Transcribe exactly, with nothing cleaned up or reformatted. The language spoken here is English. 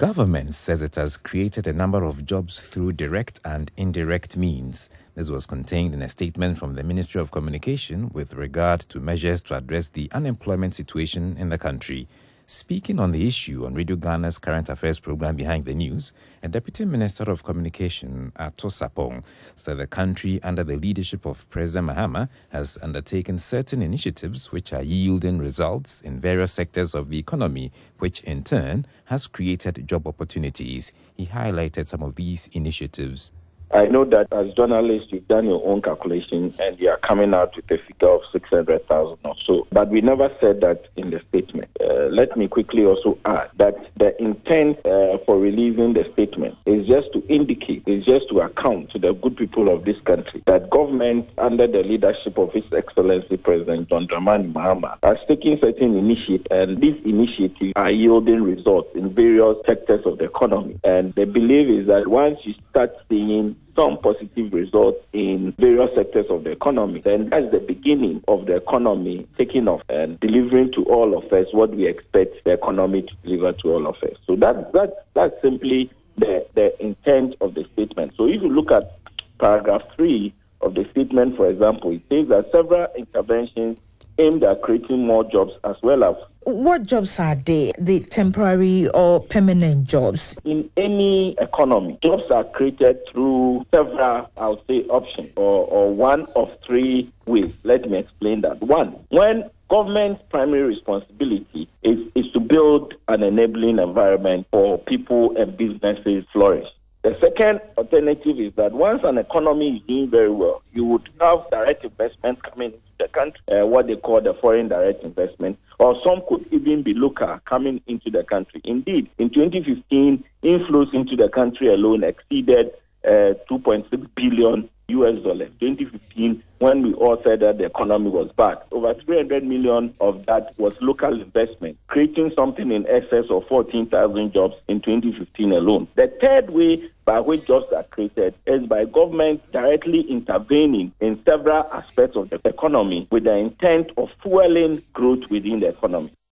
government says it has created a number of jobs through direct and indirect means. This was contained in a statement from the Ministry of Communication with regard to measures to address the unemployment situation in the country. Speaking on the issue on Radio Ghana's current affairs program Behind the News, a Deputy Minister of Communication, Ato Sapong, said the country, under the leadership of President Mahama, has undertaken certain initiatives which are yielding results in various sectors of the economy, which in turn has created job opportunities. He highlighted some of these initiatives. I know that as journalists, you've done your own calculation and you are coming out with a figure of six hundred thousand or so. But we never said that in the statement. Uh, let me quickly also add that the intent uh, for releasing the statement is just to indicate, is just to account to the good people of this country that government, under the leadership of His Excellency President John Dramani Mahama, has taken certain initiatives, and these initiatives are yielding results in various sectors of the economy. And the belief is that once you start seeing some positive results in various sectors of the economy, then that's the beginning of the economy taking off and delivering to all of us what we expect the economy to deliver to all of us. So that, that, that's simply the, the intent of the statement. So if you look at paragraph three of the statement, for example, it says that several interventions aimed at creating more jobs as well as. What jobs are they? The temporary or permanent jobs? In any economy, jobs are created through several, I would say, options or, or one of three ways. Let me explain that. One, when government's primary responsibility is, is to build an enabling environment for people and businesses flourish. The second alternative is that once an economy is doing very well, you would have direct investments coming into the country, uh, what they call the foreign direct investment, or some could even be local coming into the country. Indeed, in twenty fifteen, inflows into the country alone exceeded uh, two point six billion U S dollars. twenty fifteen, when we all said that the economy was bad, over three hundred million of that was local investment, creating something in excess of fourteen thousand jobs in twenty fifteen alone. The third way by which jobs are created is by government directly intervening in several aspects of the economy with the intent of fueling growth within the economy.